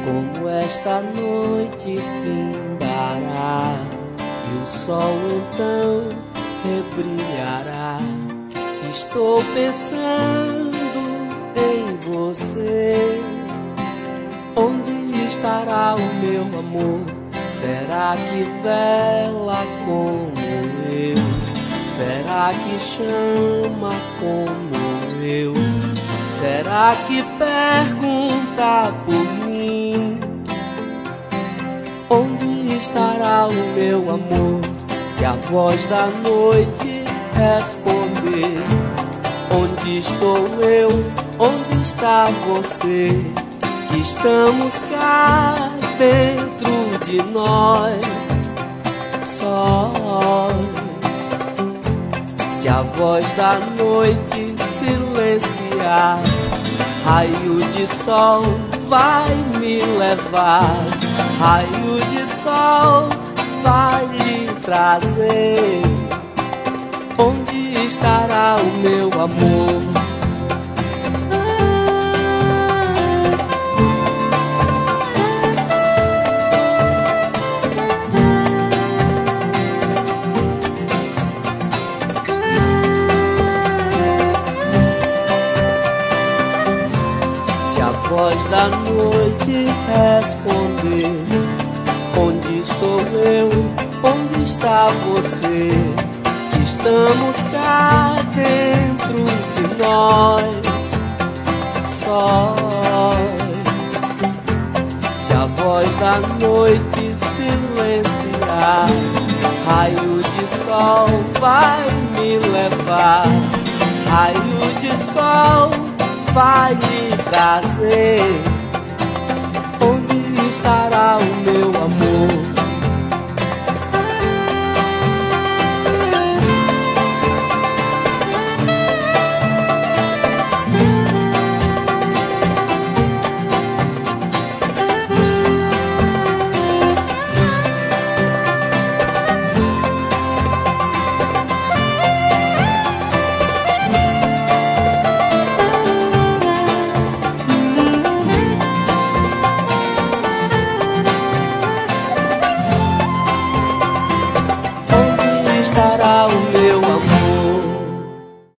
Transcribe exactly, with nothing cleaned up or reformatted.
como esta noite findará e o sol então rebrilhará. Estou pensando em você. Onde estará o meu amor? Será que vela como eu? Será que chama como eu? Será que pergunta por mim? Onde estará o meu amor? Se a voz da noite responder: onde estou eu? Onde está você? Que estamos cá dentro de nós, sós. Se a voz da noite silenciar, raio de sol vai me levar, raio de sol vai lhe trazer. Onde estará o meu amor? Se a voz da noite responder: onde estou eu? Onde está você? Que estamos cá dentro de nós, sós. Se a voz da noite silenciar, raio de sol vai me levar, raio de sol vai lhe trazer.